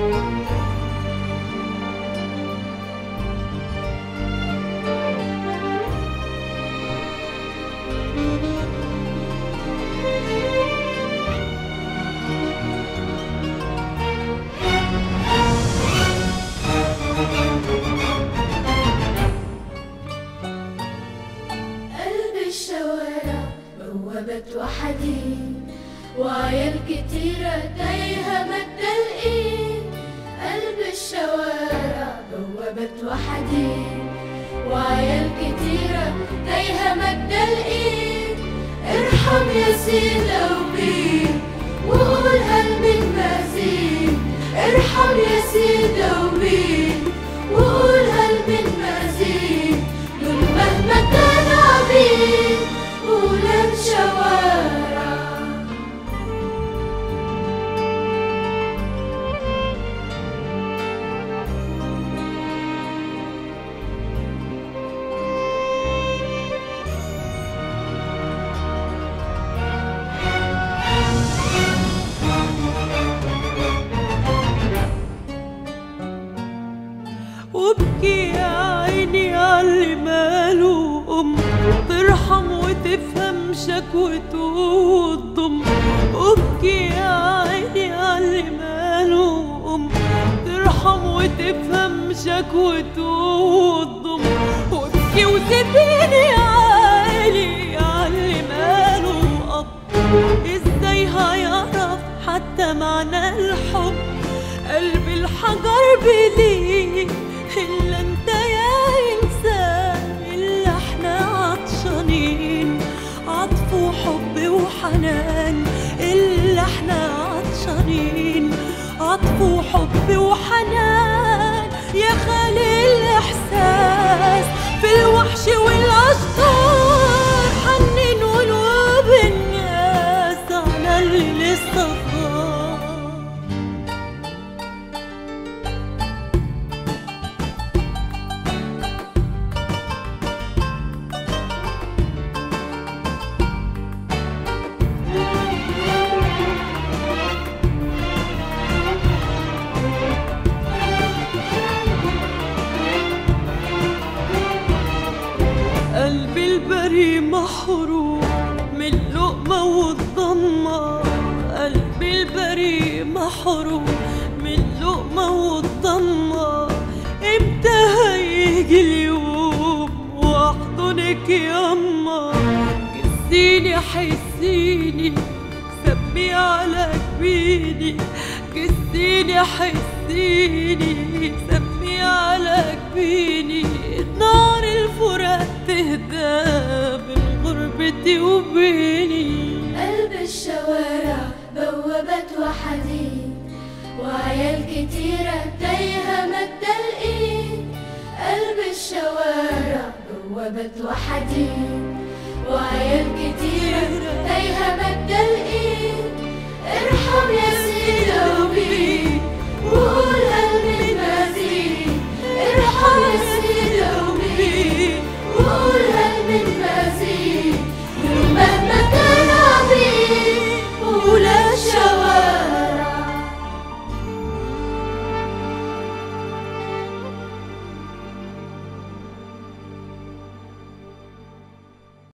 بوابة وحديد وعيال كتيرة تايهة مد الإيد. قلب الشوارع بوابة وحديد وعيال كتيرة تايهة مد الإيد. ارحم يا سيدة وبيد وقول هل من مزيد. ارحم يا سيدة وبيد وقول هل من مزيد. دول مهما كانوا عبيد ولاد شوارع. وابكي يا عيني عاللي ماله أم ترحم وتفهم شكوته وتضم. وابكي يا عيني عاللي ماله أم ترحم وتفهم شكوته وتضم. وابكي وسيبيني عالي عاللي ماله أب ازاي هيعرف حتى معنى الحب. قلب الحجر بليه إلا انت يا إنسان. إلا احنا عطشانين عطف وحب وحنان. إلا احنا عطشانين عطف وحب وحنان. يا خالي الإحساس في الوحش والأشجار حنين قلوب الناس على اللي لسه قلبي البري محروم من اللقمة والضمة. قلبي البري محروم من اللقمة والضمة. امتى هيجي اليوم واحضنك ياما. جسيني حسيني سمي على جبيني. جسيني حسيني سمي على جبيني. نار الفراق تهدى بين غربتي وبيني. قلب الشوارع بوابة وحديد وعيال كتيرة تايهة مد الإيد. قلب الشوارع بوابة وحديد وعيال كتيرة تايهة مد الإيد. ارحم يا سيدة وبيد